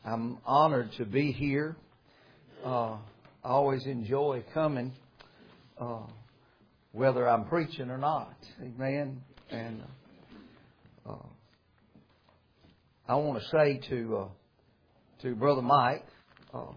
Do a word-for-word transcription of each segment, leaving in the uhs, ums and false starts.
I'm honored to be here. Uh, I always enjoy coming, uh, whether I'm preaching or not. Amen. And uh, I want to say to uh, to Brother Mike, uh,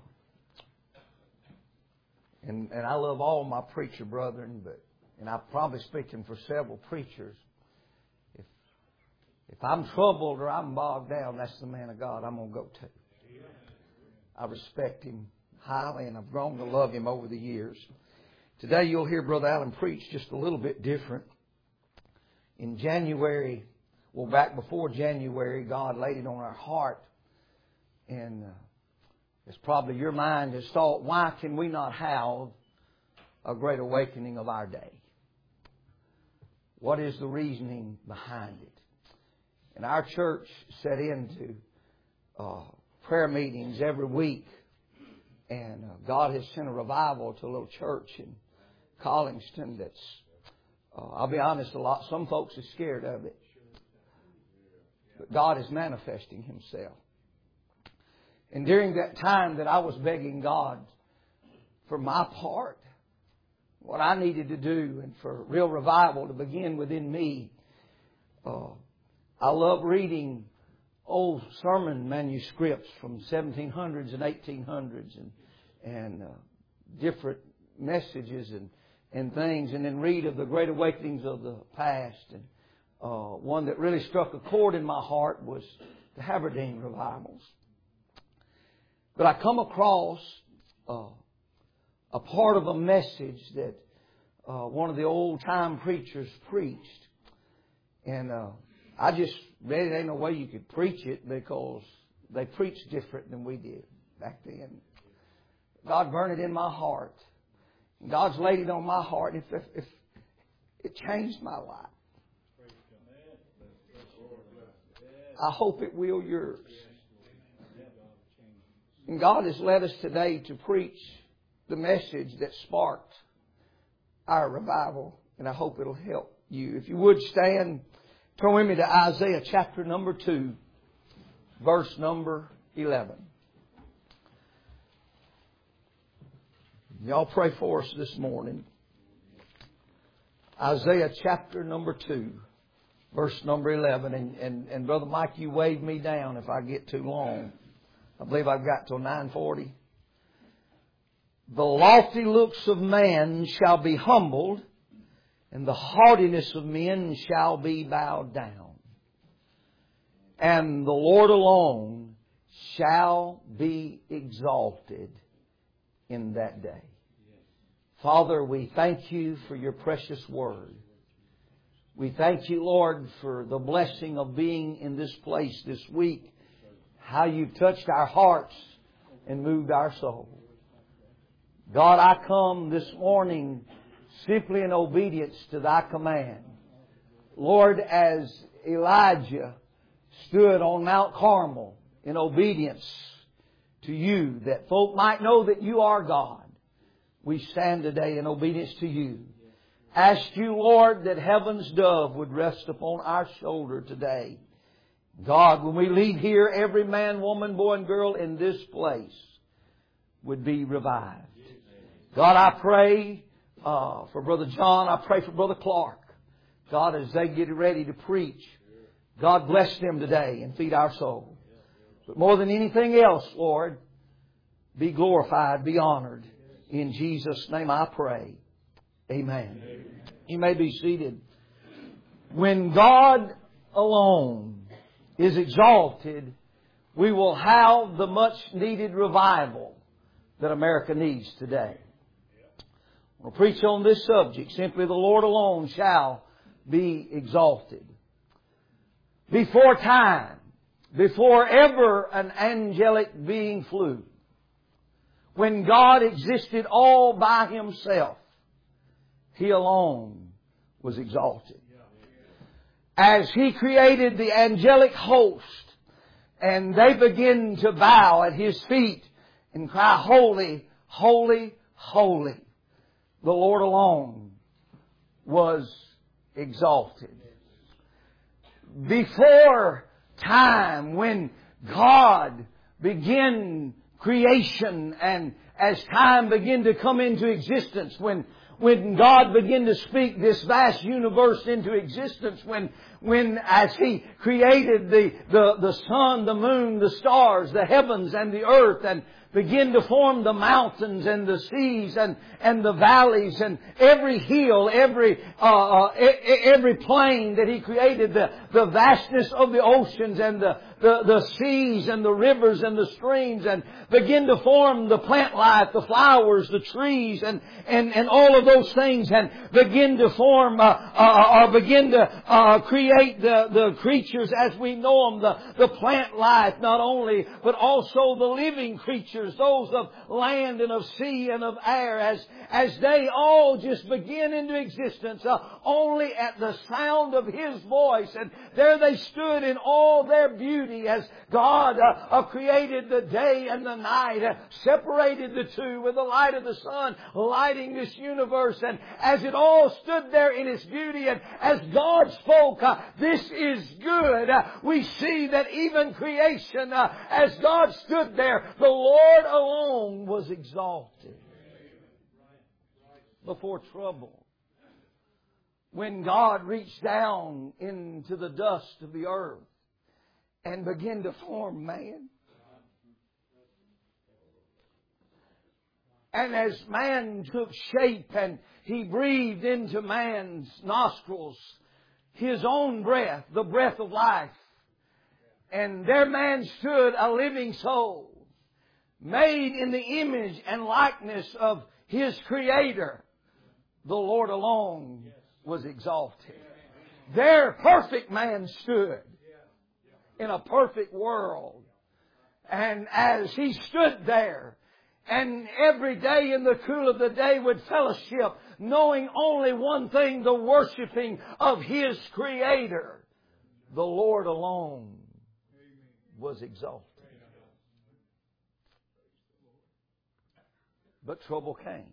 and and I love all my preacher brethren, but and I'm probably speaking for several preachers. If if I'm troubled or I'm bogged down, that's the man of God I'm going to go to. I respect him highly, and I've grown to love him over the years. Today you'll hear Brother Allen preach just a little bit different. In January, well, back before January, God laid it on our heart. And uh, it's probably your mind has thought, why can we not have a great awakening of our day? What is the reasoning behind it? And our church set into uh, prayer meetings every week. And uh, God has sent a revival to a little church in Collingston that's, uh, I'll be honest, a lot, some folks are scared of it. But God is manifesting Himself. And during that time that I was begging God for my part, what I needed to do, and for real revival to begin within me, uh, I love reading old sermon manuscripts from seventeen hundreds and eighteen hundreds and and uh, different messages and, and things, and then read of the great awakenings of the past. And uh, one that really struck a chord in my heart was the Aberdeen revivals. But I come across uh, a part of a message that uh, one of the old time preachers preached, and uh, I just read it. Ain't no way you could preach it because they preached different than we did back then. God burned it in my heart. God's laid it on my heart. If, if, if it changed my life, I hope it will yours. And God has led us today to preach the message that sparked our revival, and I hope it'll help you. If you would stand. Turn with me to Isaiah chapter number two, verse number eleven. Y'all pray for us this morning. Isaiah chapter number two, verse number eleven. And, and, and Brother Mike, you wave me down if I get too long. I believe I've got till nine forty. The lofty looks of man shall be humbled, and the haughtiness of men shall be bowed down. And the Lord alone shall be exalted in that day. Father, we thank You for Your precious word. We thank You, Lord, for the blessing of being in this place this week. How You've touched our hearts and moved our soul. God, I come this morning simply in obedience to Thy command. Lord, as Elijah stood on Mount Carmel in obedience to You, that folk might know that You are God, we stand today in obedience to You. Ask You, Lord, that heaven's dove would rest upon our shoulder today. God, when we leave here, every man, woman, boy, and girl in this place would be revived. God, I pray Uh, for Brother John, I pray for Brother Clark. God, as they get ready to preach, God bless them today and feed our soul. But more than anything else, Lord, be glorified, be honored. In Jesus' name I pray. Amen. Amen. You may be seated. When God alone is exalted, we will have the much needed revival that America needs today. We'll preach on this subject. Simply, the Lord alone shall be exalted. Before time, before ever an angelic being flew, when God existed all by Himself, He alone was exalted. As He created the angelic host, and they begin to bow at His feet and cry, holy, holy, holy. The Lord alone was exalted. Before time, when God begin creation, and as time began to come into existence, when when God began to speak this vast universe into existence, when when as He created the, the, the sun, the moon, the stars, the heavens and the earth, and begin to form the mountains and the seas and, and the valleys and every hill, every uh, uh, every plain that He created, the, the vastness of the oceans and the, the, the seas and the rivers and the streams, and begin to form the plant life, the flowers, the trees, and, and, and all of those things, and begin to form uh, uh, or begin to uh, create the, the creatures as we know them, the, the plant life not only, but also the living creatures, those of land and of sea and of air, as, as they all just begin into existence uh, only at the sound of His voice. And there they stood in all their beauty as God uh, uh, created the day and the night, uh, separated the two with the light of the sun lighting this universe. And as it all stood there in its beauty, and as God spoke, uh, this is good, uh, we see that even creation, uh, as God stood there, the Lord alone was exalted. Before trouble, when God reached down into the dust of the earth and began to form man, and as man took shape and He breathed into man's nostrils His own breath, the breath of life, and there man stood a living soul, made in the image and likeness of His Creator, the Lord alone was exalted. There perfect man stood in a perfect world. And as He stood there, and every day in the cool of the day would fellowship, knowing only one thing, the worshiping of His Creator, the Lord alone was exalted. But trouble came.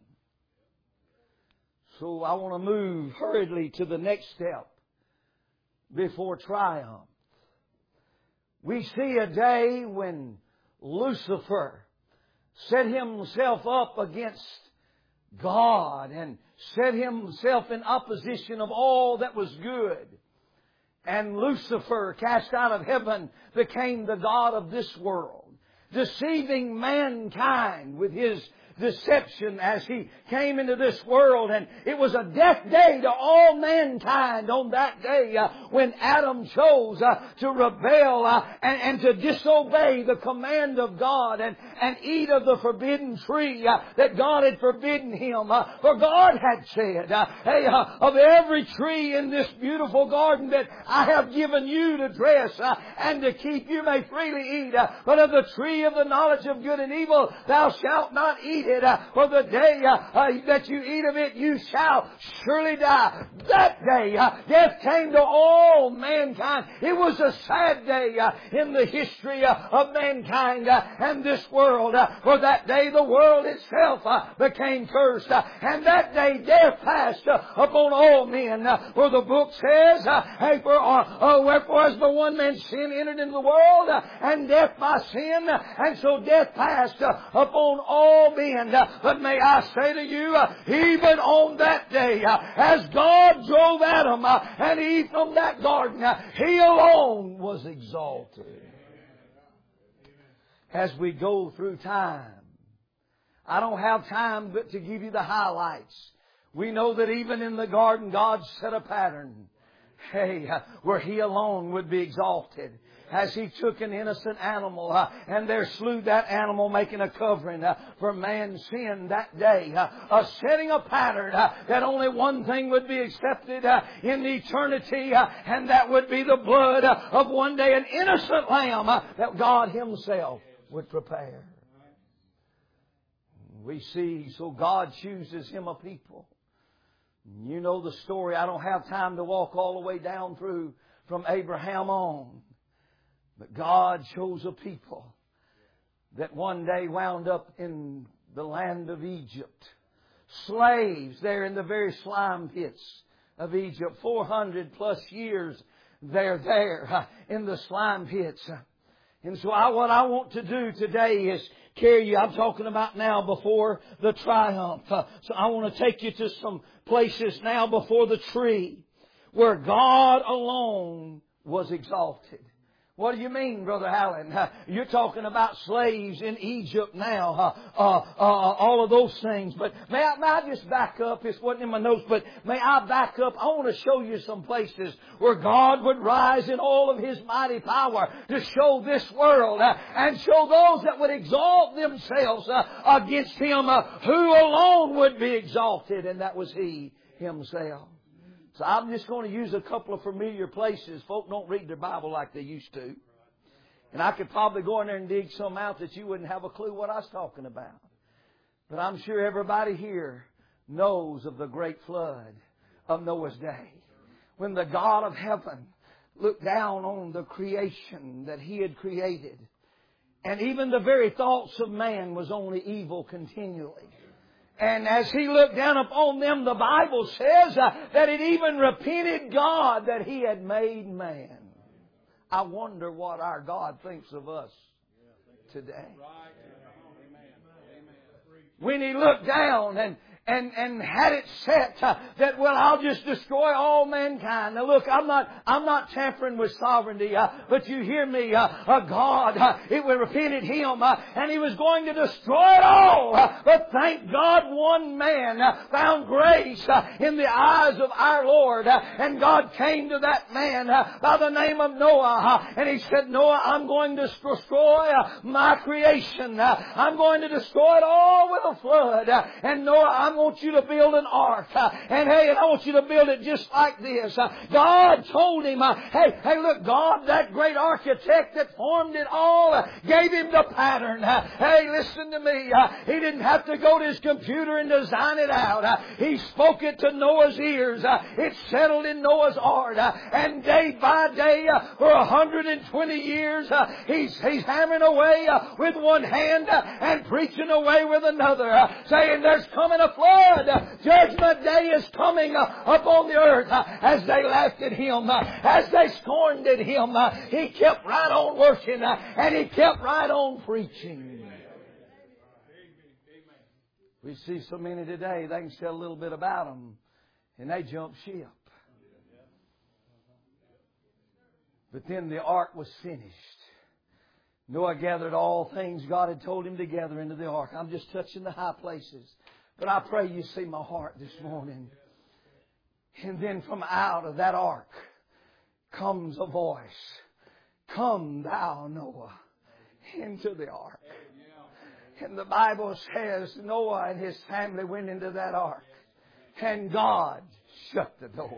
So I want to move hurriedly to the next step before triumph. We see a day when Lucifer set himself up against God and set himself in opposition of all that was good. And Lucifer, cast out of heaven, became the god of this world, deceiving mankind with his deception as he came into this world. And it was a death day to all mankind on that day uh, when Adam chose uh, to rebel uh, and, and to disobey the command of God and, and eat of the forbidden tree uh, that God had forbidden him. Uh, for God had said, uh, hey, uh, of every tree in this beautiful garden that I have given you to dress uh, and to keep, you may freely eat. Uh, but of the tree of the knowledge of good and evil thou shalt not eat it, uh, for the day uh, uh, that you eat of it, you shall surely die. That day, uh, death came to all mankind. It was a sad day uh, in the history uh, of mankind uh, and this world. Uh, for that day, the world itself uh, became cursed. Uh, and that day, death passed uh, upon all men. Uh, for the book says, uh, hey, for, uh, uh, wherefore as by one man's sin entered into the world, uh, and death by sin, uh, and so death passed uh, upon all men. Uh, but may I say to you, uh, even on that day, uh, as God drove Adam uh, and Eve from that garden, uh, He alone was exalted. As we go through time, I don't have time but to give you the highlights. We know that even in the garden, God set a pattern, hey, uh, where He alone would be exalted. As He took an innocent animal uh, and there slew that animal, making a covering uh, for man's sin that day, uh, uh, setting a pattern uh, that only one thing would be accepted uh, in eternity, uh, and that would be the blood uh, of one day an innocent lamb uh, that God Himself would prepare. We see, so God chooses Him a people. You know the story. I don't have time to walk all the way down through from Abraham on. But God chose a people that one day wound up in the land of Egypt. Slaves there in the very slime pits of Egypt. four hundred plus years they're there in the slime pits. And so I, what I want to do today is carry you. I'm talking about now before the triumph. Uh, so I want to take you to some places now before the tree where God alone was exalted. What do you mean, Brother Allen? Uh, you're talking about slaves in Egypt now, uh, uh, uh, all of those things. But may I, may I just back up? This wasn't in my notes, but may I back up? I want to show you some places where God would rise in all of His mighty power to show this world uh, and show those that would exalt themselves uh, against Him, uh, who alone would be exalted, and that was He Himself. So I'm just going to use a couple of familiar places. Folk don't read their Bible like they used to. And I could probably go in there and dig some out that you wouldn't have a clue what I was talking about. But I'm sure everybody here knows of the great flood of Noah's day. When the God of heaven looked down on the creation that He had created. And even the very thoughts of man was only evil continually. And as He looked down upon them, the Bible says uh, that it even repented God that He had made man. I wonder what our God thinks of us today. When He looked down and And, and had it set uh, that, well, I'll just destroy all mankind. Now look, I'm not, I'm not tampering with sovereignty, uh, but you hear me, uh, uh, God, uh, it repented Him, uh, and He was going to destroy it all. Uh, but thank God one man uh, found grace uh, in the eyes of our Lord, uh, and God came to that man uh, by the name of Noah, uh, and He said, Noah, I'm going to destroy uh, my creation. Uh, I'm going to destroy it all with a flood. Uh, and Noah, I'm I want you to build an ark. Uh, and hey, and I want you to build it just like this. Uh, God told him, uh, hey, hey, look, God, that great architect that formed it all, uh, gave him the pattern. Uh, hey, listen to me. Uh, he didn't have to go to his computer and design it out. Uh, he spoke it to Noah's ears. Uh, it settled in Noah's heart. Uh, and day by day, uh, for one hundred twenty years, uh, he's, he's hammering away uh, with one hand uh, and preaching away with another, uh, saying there's coming a flood. Judgment day is coming uh, upon the earth. Uh, as they laughed at Him, uh, as they scorned at Him, uh, He kept right on working, uh, and He kept right on preaching. We see so many today, they can say a little bit about them, and they jump ship. But then the ark was finished. Noah gathered all things God had told him to gather into the ark. I'm just touching the high places. But I pray you see my heart this morning. And then from out of that ark comes a voice. Come thou, Noah, into the ark. And the Bible says Noah and his family went into that ark. And God shut the door.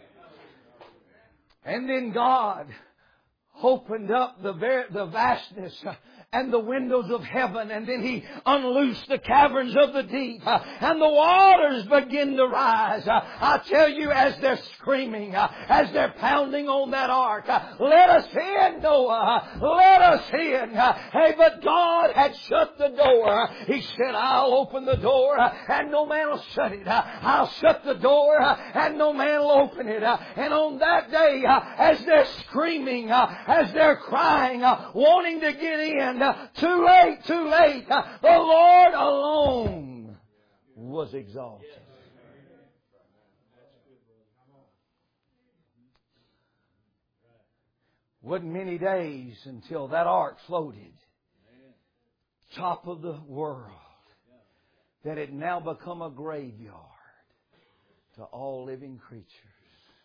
And then God opened up the, the vastness and the windows of heaven, and then He unloosed the caverns of the deep, uh, and the waters begin to rise. Uh, I tell you, as they're screaming, uh, as they're pounding on that ark, uh, let us in, Noah, uh, let us in. Uh, hey, but God had shut the door. Uh, he said, I'll open the door, uh, and no man will shut it. Uh, I'll shut the door, uh, and no man will open it. Uh, and on that day, uh, as they're screaming, uh, as they're crying, uh, wanting to get in, Uh, too late, too late. Uh, the Lord alone was exalted. Wasn't many days until that ark floated top of the world, that it now become a graveyard to all living creatures.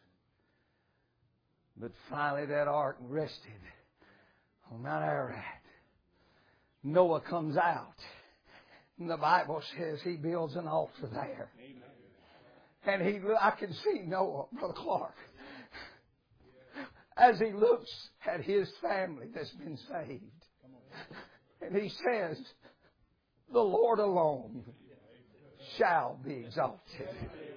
But finally that ark rested on Mount Ararat. Noah comes out. And the Bible says he builds an altar there. And he, I can see Noah, Brother Clark, as he looks at his family that's been saved. And he says, the Lord alone shall be exalted.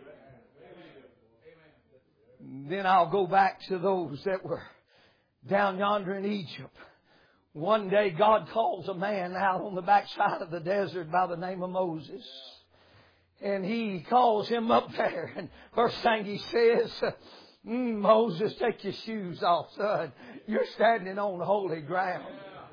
Then I'll go back to those that were down yonder in Egypt. One day God calls a man out on the backside of the desert by the name of Moses. And He calls him up there. And first thing He says, mm, Moses, take your shoes off, son. You're standing on holy ground.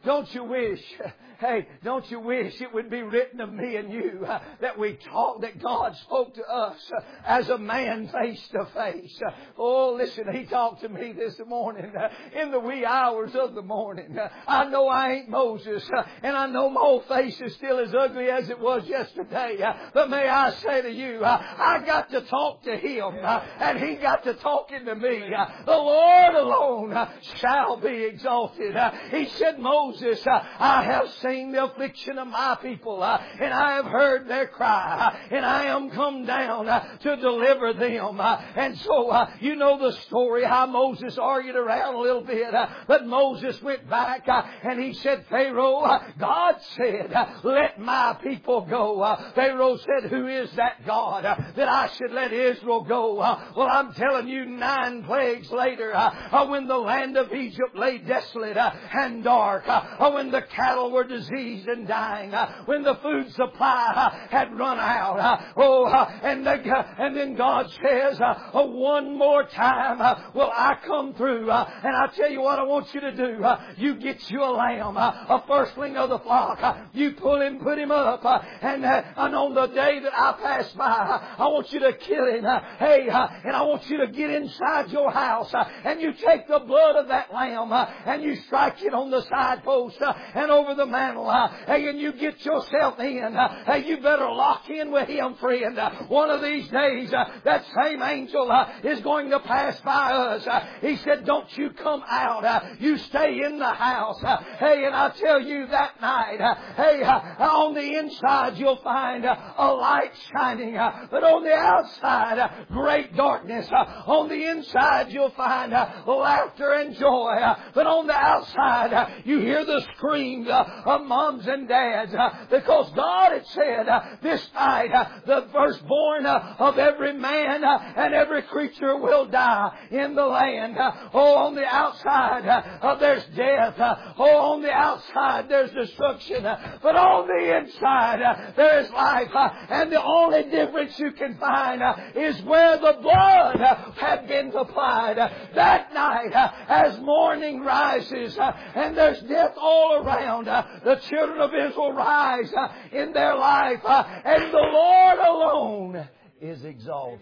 don't you wish, hey, don't you wish it would be written of me and you uh, that we talk, that God spoke to us uh, as a man face to face. Uh, oh, listen, He talked to me this morning uh, in the wee hours of the morning. Uh, I know I ain't Moses, uh, and I know my old face is still as ugly as it was yesterday. Uh, but may I say to you, uh, I got to talk to Him, uh, and He got to talking to me. Uh, the Lord alone uh, shall be exalted. Uh, he said, Moses, uh, I have seen the affliction of my people, uh, and I have heard their cry, uh, and I am come down uh, to deliver them. Uh, and so, uh, you know the story, how Moses argued around a little bit, uh, but Moses went back uh, and he said, Pharaoh, uh, God said, uh, let my people go. Uh, Pharaoh said, who is that God uh, that I should let Israel go? Uh, well, I'm telling you, nine plagues later, uh, uh, when the land of Egypt lay desolate uh, and dark, uh, uh, when the cattle were diseased and dying, uh, when the food supply uh, had run out, uh, oh, uh, and, the, uh, and then God says, uh, uh, one more time uh, will I come through, uh, and I tell you what I want you to do. Uh, you get you a lamb, uh, a firstling of the flock. Uh, you pull him, put him up, uh, and, uh, and on the day that I pass by, uh, I want you to kill him. Uh, hey, uh, and I want you to get inside your house, uh, and you take the blood of that lamb, uh, and you strike it on the side post uh, and over the mantle, uh, hey, and you get yourself in. Uh, hey, you better lock in with Him, friend. Uh, one of these days, uh, that same angel uh, is going to pass by us. Uh, he said, don't you come out. Uh, you stay in the house. Uh, hey, and I tell you that night, uh, hey, uh, on the inside you'll find uh, a light shining, uh, but on the outside, uh, great darkness. Uh, on the inside you'll find uh, laughter and joy, uh, but on the outside uh, you hear the screams uh, of moms and dads, uh, because God had said uh, this night uh, the firstborn uh, of every man uh, and every creature will die in the land. Uh, oh, on the outside uh, uh, there's death. Uh, oh, on the outside there's destruction. Uh, but on the inside uh, there's life. Uh, and the only difference you can find uh, is where the blood uh, had been applied. Uh, that night, uh, as morning rises uh, and there's death all around, uh, the children of Israel rise uh, in their life, uh, and the Lord alone is exalted.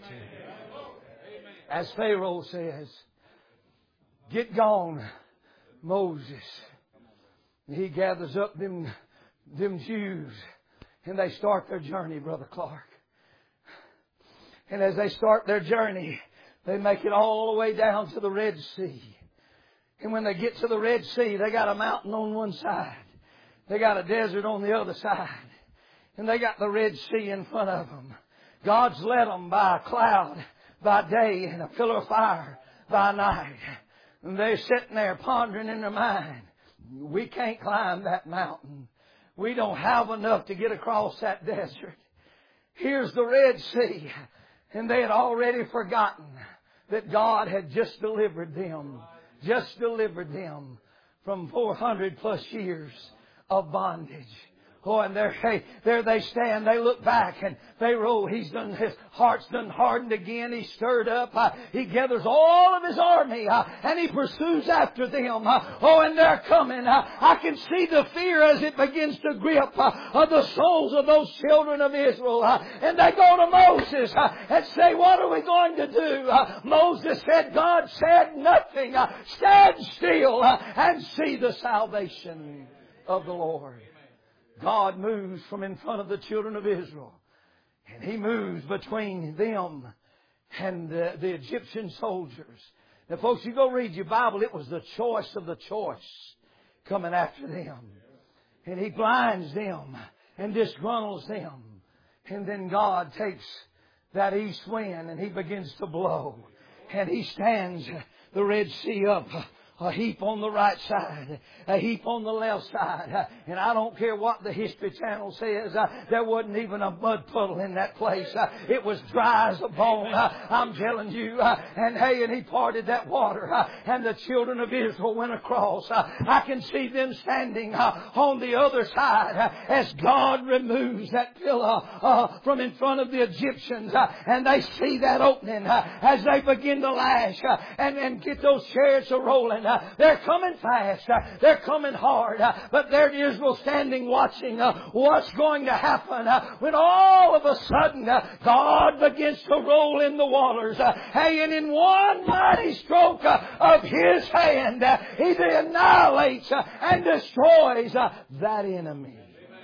As Pharaoh says, get gone, Moses. And he gathers up them, them Jews, and they start their journey, Brother Clark. And as they start their journey, they make it all the way down to the Red Sea. And when they get to the Red Sea, they got a mountain on one side. They got a desert on the other side. And they got the Red Sea in front of them. God's led them by a cloud by day and a pillar of fire by night. And they're sitting there pondering in their mind, we can't climb that mountain. We don't have enough to get across that desert. Here's the Red Sea. And they had already forgotten that God had just delivered them. Just delivered them from four hundred plus years of bondage. Oh, and there, hey, there they stand. They look back, and Pharaoh, he's done, his heart's done hardened again. He's stirred up. Uh, he gathers all of his army, uh, and he pursues after them. Uh, oh, and they're coming. Uh, I can see the fear as it begins to grip uh, of the souls of those children of Israel. Uh, and they go to Moses uh, and say, what are we going to do? Uh, Moses said, God said nothing. Uh, stand still uh, and see the salvation of the Lord. God moves from in front of the children of Israel. And He moves between them and the, the Egyptian soldiers. Now, folks, you go read your Bible. It was the choice of the choice coming after them. And He blinds them and disgruntles them. And then God takes that east wind and He begins to blow. And He stands the Red Sea up. A heap on the right side, a heap on the left side. And I don't care what the History Channel says, uh, there wasn't even a mud puddle in that place. Uh, it was dry as a bone, uh, I'm telling you. Uh, and hey, and He parted that water, uh, and the children of Israel went across. Uh, I can see them standing uh, on the other side uh, as God removes that pillar uh, from in front of the Egyptians. Uh, and they see that opening uh, as they begin to lash uh, and, and get those chariots a rolling. They're coming fast. They're coming hard. But there's Israel standing watching what's going to happen when all of a sudden God begins to roll in the waters. Hey, and in one mighty stroke of His hand, He annihilates and destroys that enemy.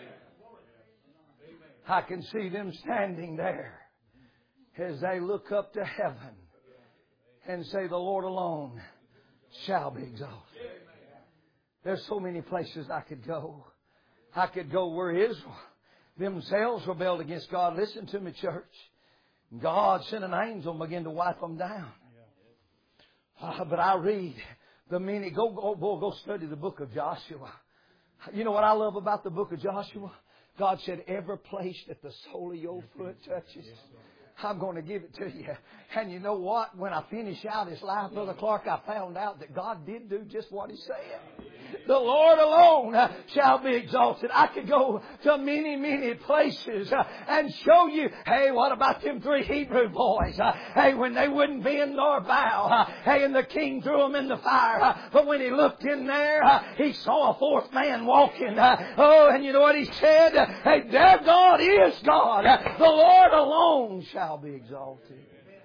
I can see them standing there as they look up to heaven and say, the Lord alone shall be exalted. There's so many places I could go. I could go where Israel themselves rebelled against God. Listen to me, church. God sent an angel and began to wipe them down. Uh, but I read the meaning. Go, go, go, go study the book of Joshua. You know what I love about the book of Joshua? God said, every place that the sole of your foot touches, I'm going to give it to you. And you know what? When I finish out His life, Brother Clark, I found out that God did do just what He said. The Lord alone shall be exalted. I could go to many, many places and show you, hey, what about them three Hebrew boys? Hey, when they wouldn't bend nor bow. Hey, and the king threw them in the fire. But when he looked in there, he saw a fourth man walking. Oh, and you know what he said? Hey, their God is God. The Lord alone shall be exalted.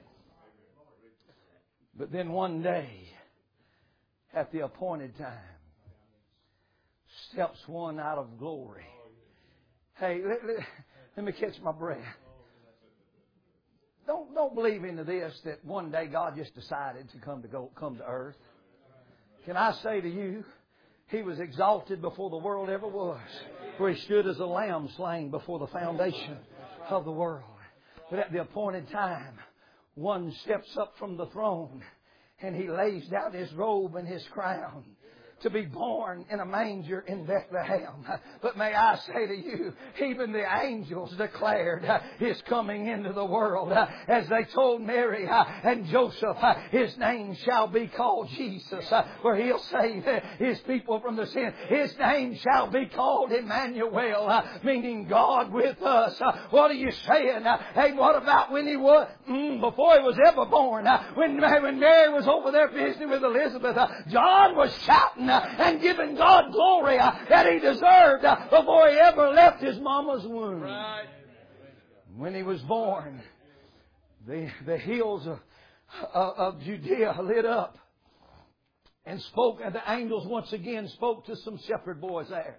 But then one day, at the appointed time, steps one out of glory. Hey, let, let, let me catch my breath. Don't don't believe into this that one day God just decided to come to go come to earth. Can I say to you, He was exalted before the world ever was, for He stood as a lamb slain before the foundation of the world. But at the appointed time, one steps up from the throne and He lays down His robe and His crown to be born in a manger in Bethlehem. But may I say to you, even the angels declared His coming into the world. As they told Mary and Joseph, His name shall be called Jesus, where He'll save His people from their sin. His name shall be called Emmanuel, meaning God with us. What are you saying? Hey, what about when He was, mm, before He was ever born, when, when Mary was over there visiting with Elizabeth, John was shouting and giving God glory that He deserved before he ever left his mama's womb. Right. When He was born, the, the hills of, of, of Judea lit up and spoke, and the angels once again spoke to some shepherd boys there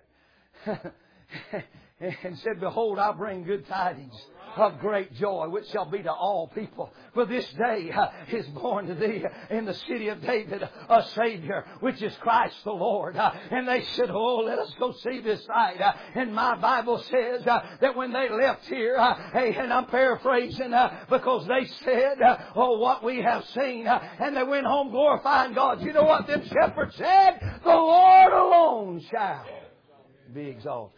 and said, behold, I bring good tidings of great joy, which shall be to all people. For this day uh, is born to thee in the city of David a Savior, which is Christ the Lord. Uh, and they said, oh, let us go see this sight. Uh, and my Bible says uh, that when they left here, uh, hey, and I'm paraphrasing, uh, because they said, uh, oh, what we have seen. Uh, and they went home glorifying God. You know what them shepherds said? The Lord alone shall be exalted.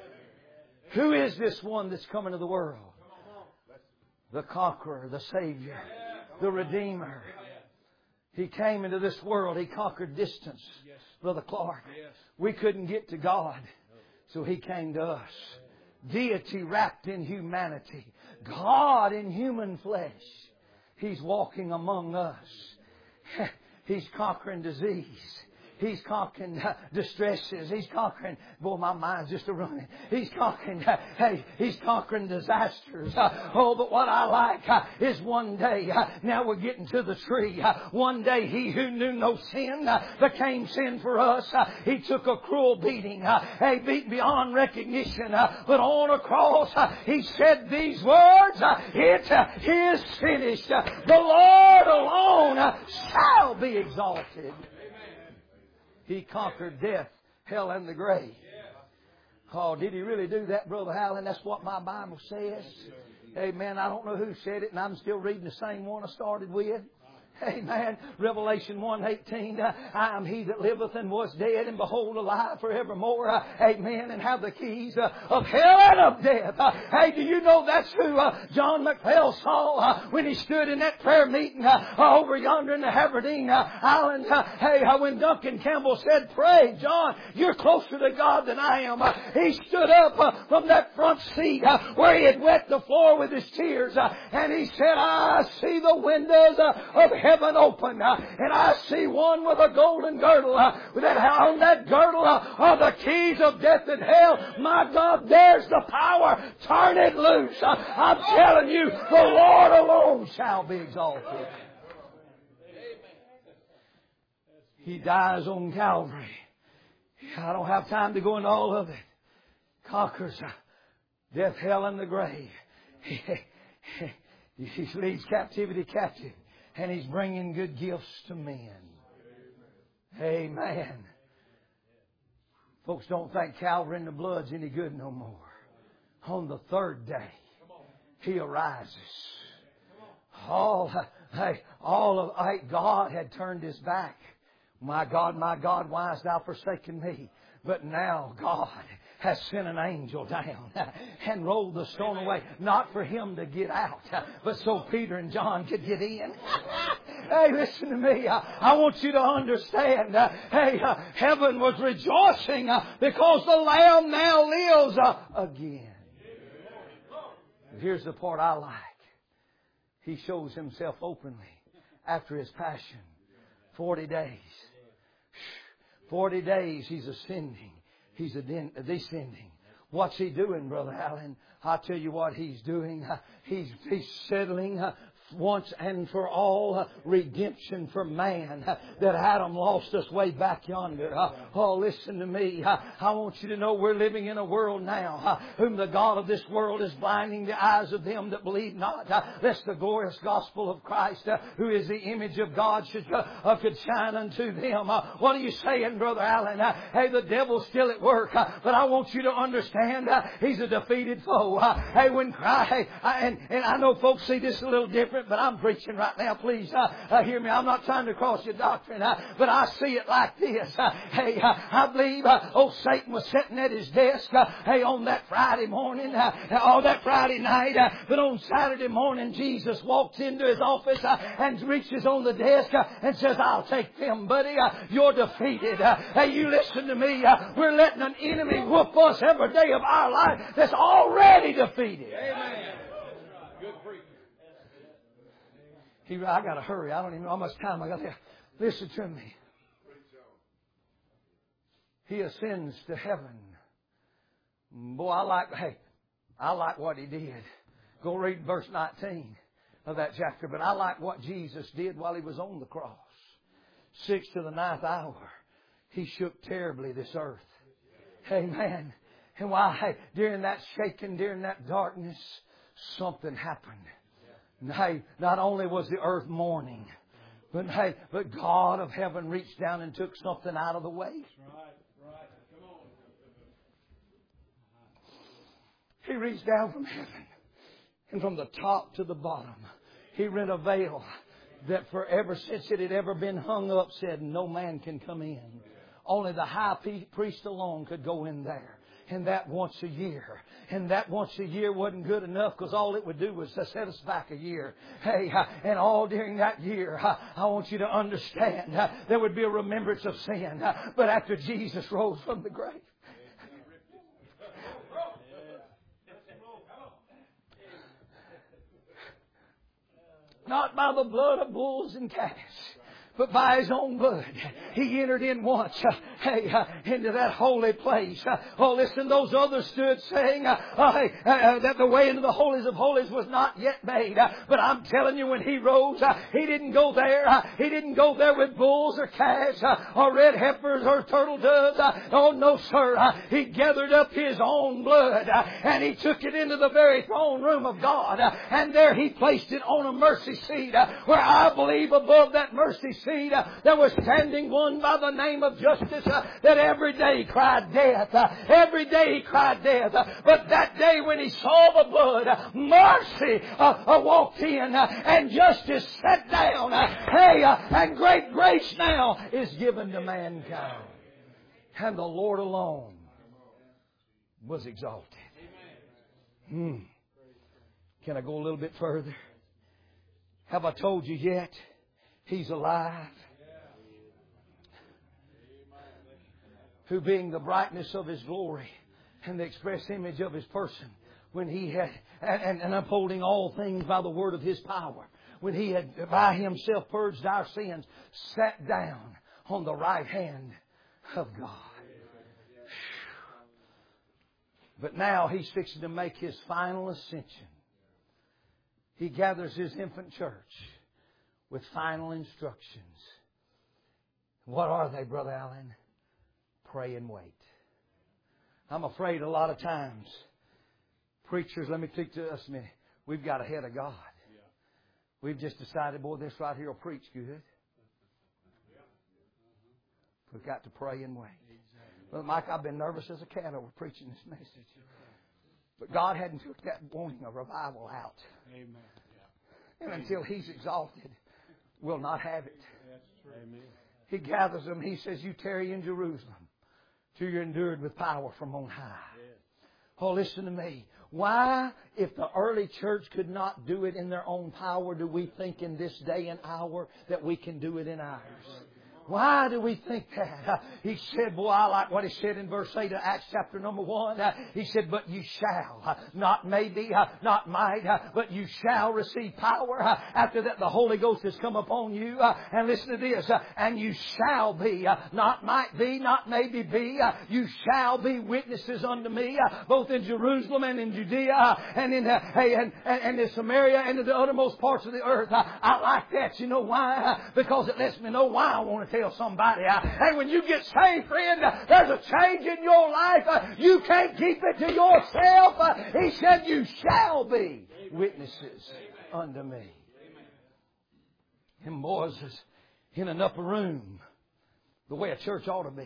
Who is this one that's coming to the world? The conqueror, the Savior, the Redeemer. He came into this world. He conquered distance, Brother Clark. We couldn't get to God, so He came to us. Deity wrapped in humanity. God in human flesh. He's walking among us. He's conquering disease. He's conquering uh, distresses. He's conquering, boy, my mind's just a running. He's conquering, uh, hey, He's conquering disasters. Uh, oh, but what I like uh, is one day, uh, now we're getting to the tree. Uh, one day He who knew no sin uh, became sin for us. Uh, he took a cruel beating, uh, hey, beaten beyond recognition. Uh, but on a cross, uh, He said these words, uh, it uh, is finished. Uh, the Lord alone uh, shall be exalted. He conquered death, hell, and the grave. Oh, did He really do that, Brother Allen? That's what my Bible says. Amen. I don't know who said it, and I'm still reading the same one I started with. Amen. Revelation one eighteen. Uh, I am He that liveth and was dead, and behold, alive forevermore. Uh, amen. And have the keys uh, of hell and of death. Uh, hey, do you know that's who uh, John McPhail saw uh, when he stood in that prayer meeting uh, over yonder in the Hebridean uh, Islands? Uh, hey, uh, when Duncan Campbell said, "Pray, John, you're closer to God than I am." Uh, he stood up uh, from that front seat uh, where he had wet the floor with his tears, uh, and he said, "I see the windows uh, of heaven heaven open, uh, and I see one with a golden girdle. Uh, that on that girdle uh, are the keys of death and hell. My God, there's the power. Turn it loose. Uh, I'm telling you, the Lord alone shall be exalted. He dies on Calvary. I don't have time to go into all of it. Conquers uh, death, hell, and the grave. He leads captivity captive. And He's bringing good gifts to men. Amen. Folks, don't think Calvary and the blood's any good no more. On the third day, He arises. All, hey, all of hey, God had turned His back. My God, my God, why hast Thou forsaken me? But now God has sent an angel down and rolled the stone away. Not for Him to get out, but so Peter and John could get in. Hey, listen to me. I want you to understand. Hey, heaven was rejoicing because the Lamb now lives again. Here's the part I like. He shows Himself openly after His passion. Forty days. Forty days He's ascending. He's descending. What's He doing, Brother Allen? I'll tell you what He's doing. He's, he's settling once and for all redemption for man that Adam lost us way back yonder. Oh, listen to me. I want you to know we're living in a world now whom the God of this world is blinding the eyes of them that believe not, lest the glorious gospel of Christ, who is the image of God, should uh, could shine unto them. Uh, what are you saying, Brother Allen? Uh, hey, the devil's still at work, uh, but I want you to understand uh, he's a defeated foe. Uh, hey, when Christ, hey, I, and, and I know folks see this a little different, but I'm preaching right now. Please uh, uh, hear me. I'm not trying to cross your doctrine, uh, but I see it like this. Uh, hey, uh, I believe uh, old Satan was sitting at his desk, uh, hey, on that Friday morning, uh, or that Friday night, uh, but on Saturday morning, Jesus walks into his office uh, and reaches on the desk uh, and says, I'll take them, buddy. Uh, you're defeated. Uh, hey, you listen to me. Uh, we're letting an enemy whoop us every day of our life that's already defeated. Amen. Good preaching. He, I got to hurry. I don't even know how much time I got here. Listen to me. He ascends to heaven. Boy, I like, hey, I like what He did. Go read verse nineteen of that chapter. But I like what Jesus did while He was on the cross. Six to the ninth hour, He shook terribly this earth. Amen. And why? Hey, during that shaking, during that darkness, something happened. Hey, not only was the earth mourning, but hey, but God of heaven reached down and took something out of the way. He reached down from heaven, and from the top to the bottom, He rent a veil that forever since it had ever been hung up said no man can come in. Only the high priest alone could go in there. And that once a year. And that once a year wasn't good enough because all it would do was to set us back a year. Hey, and all during that year, I want you to understand there would be a remembrance of sin. But after Jesus rose from the grave, not by the blood of bulls and calves, but by His own blood, He entered in once, uh, hey, uh, into that holy place. Uh, oh, listen, those others stood saying uh, uh, hey, uh, that the way into the holies of holies was not yet made. Uh, but I'm telling you, when He rose, uh, He didn't go there. Uh, he didn't go there with bulls or calves uh, or red heifers or turtle doves. Uh, oh, no, sir. Uh, he gathered up His own blood uh, and He took it into the very throne room of God. Uh, and there He placed it on a mercy seat uh, where I believe above that mercy seat uh, there was standing one by the name of Justice uh, that every day cried death. Uh, every day he cried death. Uh, but that day when he saw the blood, uh, mercy uh, uh, walked in uh, and justice sat down. Uh, hey, uh, and great grace now is given to mankind. And the Lord alone was exalted. Hmm. Can I go a little bit further? Have I told you yet? He's alive. Who being the brightness of His glory and the express image of His person, when He had, and, and upholding all things by the word of His power, when He had by Himself purged our sins, sat down on the right hand of God. But now He's fixing to make His final ascension. He gathers His infant church with final instructions. What are they, Brother Allen? Pray and wait. I'm afraid a lot of times, preachers, let me speak to us a minute, we've got ahead of God. We've just decided, boy, this right here will preach good. We've got to pray and wait. Well, Mike, I've been nervous as a cat over preaching this message. But God hadn't took that warning of revival out. Amen. And until He's exalted, we'll not have it. Amen. He gathers them. He says, you tarry in Jerusalem till you're endured with power from on high. Oh, listen to me. Why, if the early church could not do it in their own power, do we think in this day and hour that we can do it in ours? Why do we think that? Uh, he said, boy, I like what he said in verse eight of Acts chapter number one. Uh, he said, but you shall, uh, not maybe, uh, not might, uh, but you shall receive power. Uh, after that, the Holy Ghost has come upon you. Uh, and listen to this, uh, and you shall be, uh, not might be, not maybe be, uh, you shall be witnesses unto me, uh, both in Jerusalem and in Judea, uh, and in, uh, hey, and, and, and in Samaria and in the uttermost parts of the earth. Uh, I like that. You know why? Uh, because it lets me know why I want to tell somebody. And when you get saved, friend, there's a change in your life. You can't keep it to yourself. He said, you shall be witnesses unto me. Them boys is in an upper room, the way a church ought to be.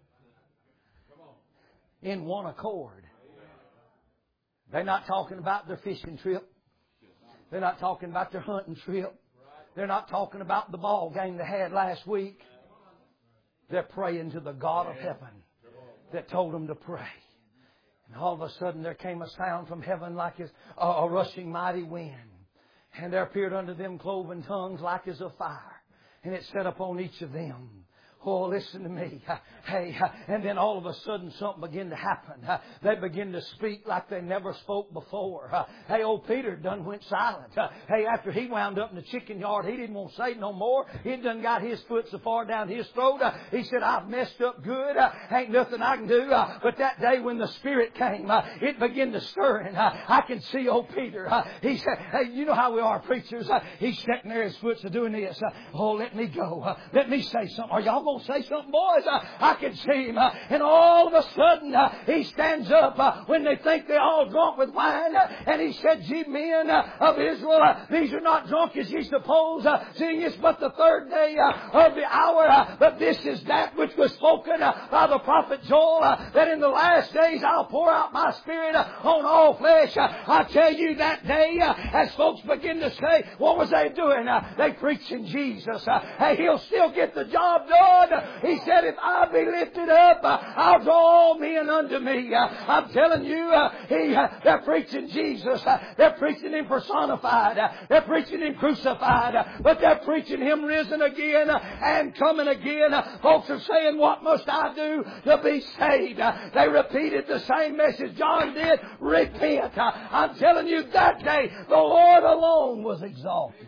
In one accord. They're not talking about their fishing trip. They're not talking about their hunting trip. They're not talking about the ball game they had last week. They're praying to the God of heaven that told them to pray. And all of a sudden there came a sound from heaven like as a, a rushing mighty wind. And there appeared unto them cloven tongues like as of fire. And it set upon each of them. Oh, listen to me. Hey, and then all of a sudden something began to happen. They began to speak like they never spoke before. Hey, old Peter done went silent. Hey, after he wound up in the chicken yard, he didn't want to say no more. He done got his foot so far down his throat. He said, I've messed up good. Ain't nothing I can do. But that day when the Spirit came, it began to stir. And I can see old Peter. He said, hey, you know how we are preachers. He's sitting there, his foot's doing this. Oh, let me go. Let me say something. Are y'all going to say something, boys? I, I can see him. Uh, and all of a sudden, uh, he stands up uh, when they think they're all drunk with wine. Uh, and he said, ye men uh, of Israel, uh, these are not drunk as ye suppose, uh, seeing it's but the third day uh, of the hour. Uh, but this is that which was spoken uh, by the prophet Joel, uh, that in the last days I'll pour out my Spirit uh, on all flesh. Uh, I tell you that day, uh, as folks begin to say, what was they doing? Uh, they preaching Jesus. Uh, hey, He'll still get the job done. He said, if I be lifted up, I'll draw all men unto me. I'm telling you, he, they're preaching Jesus. They're preaching Him personified. They're preaching Him crucified. But they're preaching Him risen again and coming again. Folks are saying, what must I do to be saved? They repeated the same message John did. Repent. I'm telling you, that day, the Lord alone was exalted.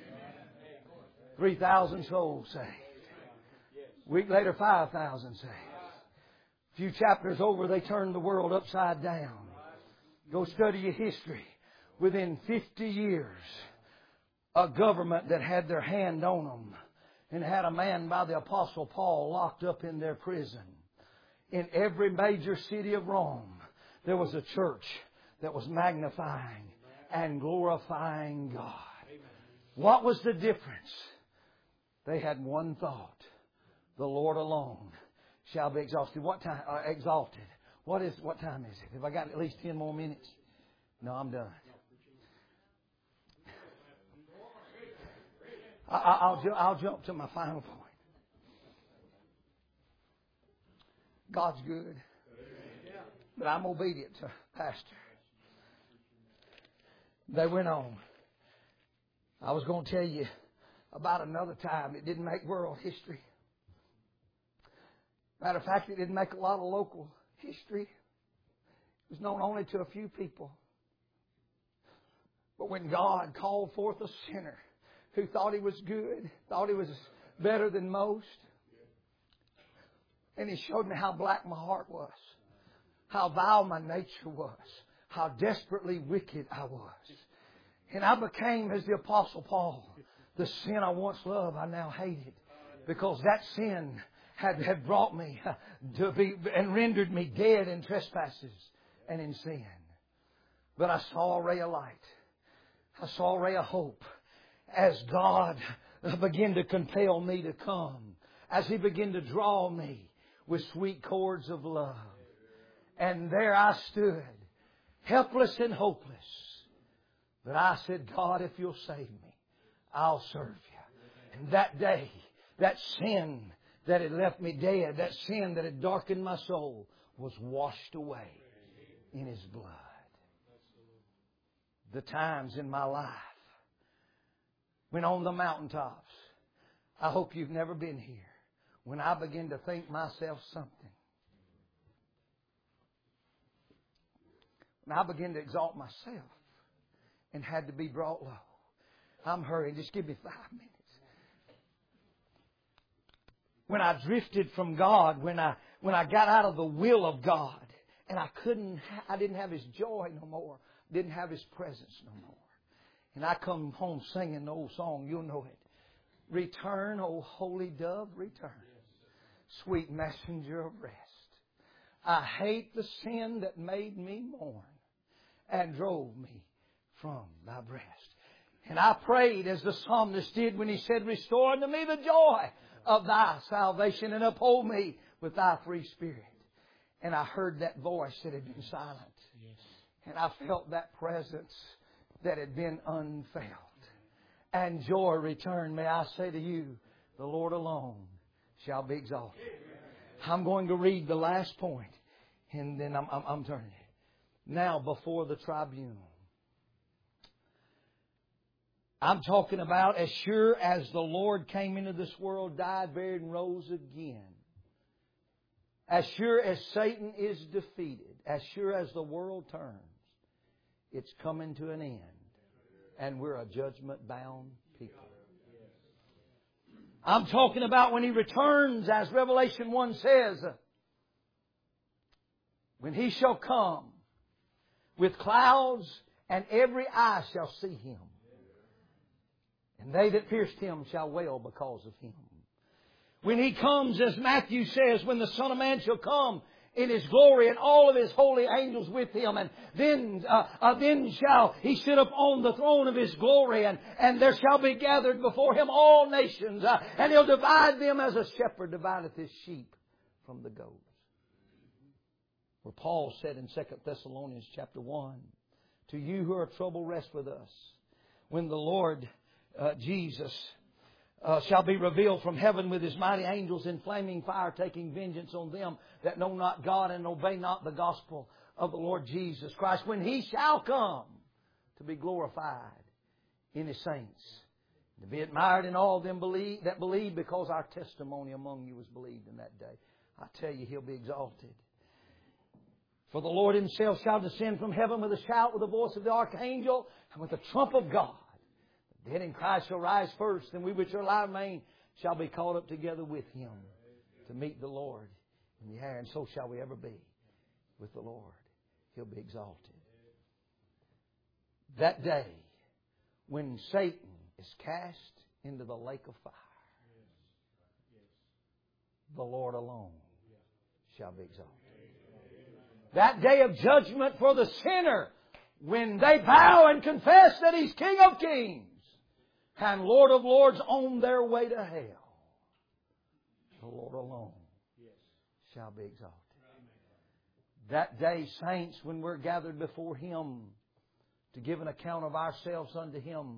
three thousand souls saved. A week later, five thousand saved. A few chapters over, they turned the world upside down. Go study your history. Within fifty years, a government that had their hand on them and had a man by the Apostle Paul locked up in their prison. In every major city of Rome, there was a church that was magnifying and glorifying God. What was the difference? They had one thought. The Lord alone shall be exalted. What time? Uh, exalted. What is? What time is it? Have I got at least ten more minutes? No, I'm done. I, I, I'll, ju- I'll jump to my final point. God's good, but I'm obedient to Pastor. They went on. I was going to tell you about another time. It didn't make world history. Matter of fact, it didn't make a lot of local history. It was known only to a few people. But when God called forth a sinner who thought he was good, thought he was better than most. And He showed me how black my heart was, how vile my nature was, how desperately wicked I was. And I became, as the Apostle Paul, the sin I once loved, I now hated. Because that sin had, had brought me to be and rendered me dead in trespasses and in sin. But I saw a ray of light. I saw a ray of hope as God began to compel me to come. As He began to draw me with sweet cords of love. And there I stood, helpless and hopeless. But I said, God, if You'll save me, I'll serve You. And that day, that sin that had left me dead, that sin that had darkened my soul, was washed away in His blood. The times in my life when on the mountaintops, I hope you've never been here, when I begin to think myself something. When I begin to exalt myself and had to be brought low. I'm hurrying. Just give me five minutes. When I drifted from God, when I when I got out of the will of God, and I couldn't, I didn't have His joy no more, didn't have His presence no more, and I come home singing the old song, you'll know it. Return, O holy dove, return, sweet messenger of rest. I hate the sin that made me mourn and drove me from Thy breast. And I prayed as the psalmist did when he said, restore unto me the joy of Thy salvation and uphold me with Thy free spirit. And I heard that voice that had been silent. Yes. And I felt that presence that had been unfelt. And joy returned. May I say to you, the Lord alone shall be exalted. I'm going to read the last point, and then I'm, I'm, I'm turning it. Now before the tribunal. I'm talking about as sure as the Lord came into this world, died, buried, and rose again. As sure as Satan is defeated, as sure as the world turns, it's coming to an end. And we're a judgment-bound people. I'm talking about when He returns, as Revelation one says, when He shall come with clouds and every eye shall see Him. And they that pierced Him shall wail because of Him. When He comes, as Matthew says, when the Son of Man shall come in His glory and all of His holy angels with Him, and then uh, uh, then shall He sit upon the throne of His glory, and, and there shall be gathered before Him all nations, uh, and He'll divide them as a shepherd divideth his sheep from the goats. Where Paul said in Second Thessalonians chapter one, to you who are troubled, rest with us. When the Lord uh, Jesus Uh, shall be revealed from heaven with His mighty angels in flaming fire, taking vengeance on them that know not God and obey not the gospel of the Lord Jesus Christ, when He shall come to be glorified in His saints, to be admired in all them believe, that believe, because our testimony among you was believed in that day. I tell you, He'll be exalted. For the Lord Himself shall descend from heaven with a shout, with the voice of the archangel, and with the trump of God. The dead in Christ shall rise first, and we which are alive remain shall be caught up together with Him to meet the Lord in the air. And so shall we ever be with the Lord. He'll be exalted. That day when Satan is cast into the lake of fire, the Lord alone shall be exalted. That day of judgment for the sinner, when they bow and confess that He's King of Kings and Lord of Lords on their way to hell, the Lord alone shall be exalted. That day, saints, when we're gathered before Him to give an account of ourselves unto Him,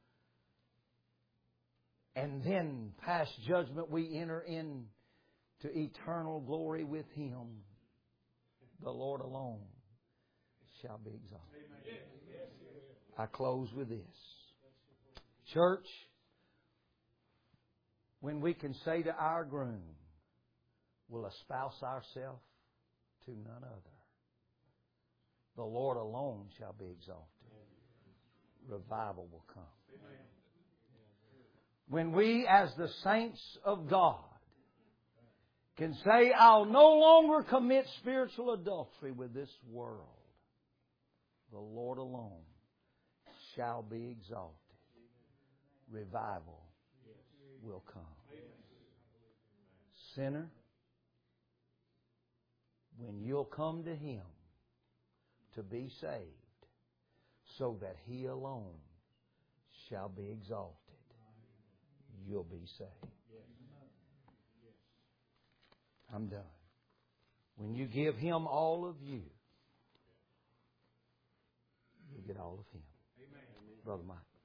and then past judgment we enter into eternal glory with Him, the Lord alone shall be exalted. I close with this. Church, when we can say to our groom, we'll espouse ourselves to none other. The Lord alone shall be exalted. Revival will come. When we, as the saints of God, can say, I'll no longer commit spiritual adultery with this world, the Lord alone shall be exalted. Revival will come. Sinner, when you'll come to Him to be saved, so that He alone shall be exalted, you'll be saved. I'm done. When you give Him all of you, you get all of Him. Amen. Brother Mike.